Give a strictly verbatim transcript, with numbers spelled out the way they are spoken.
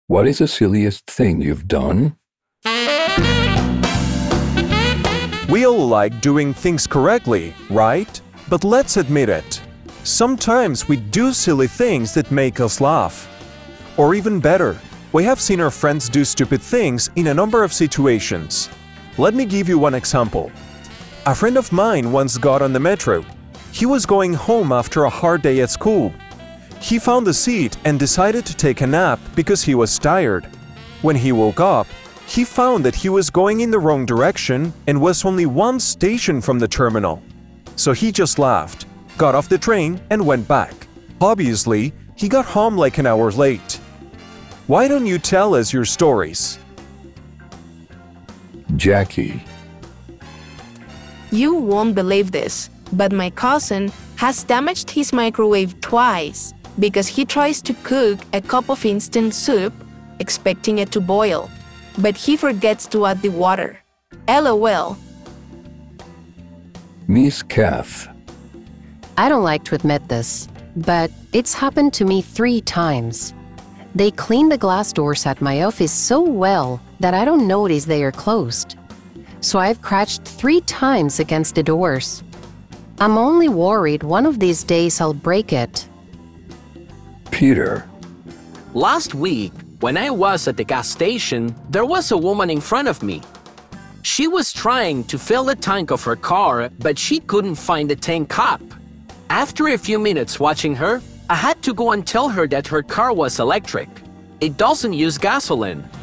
What is the silliest thing you've done? We all like doing things correctly, right? But let's admit it. Sometimes we do silly things that make us laugh. Or even better, we have seen our friends do stupid things in a number of situations. Let me give you one example. A friend of mine once got on the metro. He was going home after a hard day at school. He found a seat and decided to take a nap because he was tired. When he woke up, he found that he was going in the wrong direction and was only one station from the terminal. So he just laughed, got off the train and went back. Obviously, he got home like an hour late. Why don't you tell us your stories? Jackie. You won't believe this, but my cousin has damaged his microwave twice because he tries to cook a cup of instant soup, expecting it to boil, but he forgets to add the water. LOL. Miss Kath. I don't like to admit this, but it's happened to me three times. They clean the glass doors at my office so well that I don't notice they are closed. So I've crashed three times against the doors. I'm only worried one of these days I'll break it. Peter. Last week, when I was at the gas station, there was a woman in front of me. She was trying to fill the tank of her car, but she couldn't find the tank cap. After a few minutes watching her, I had to go and tell her that her car was electric. It doesn't use gasoline.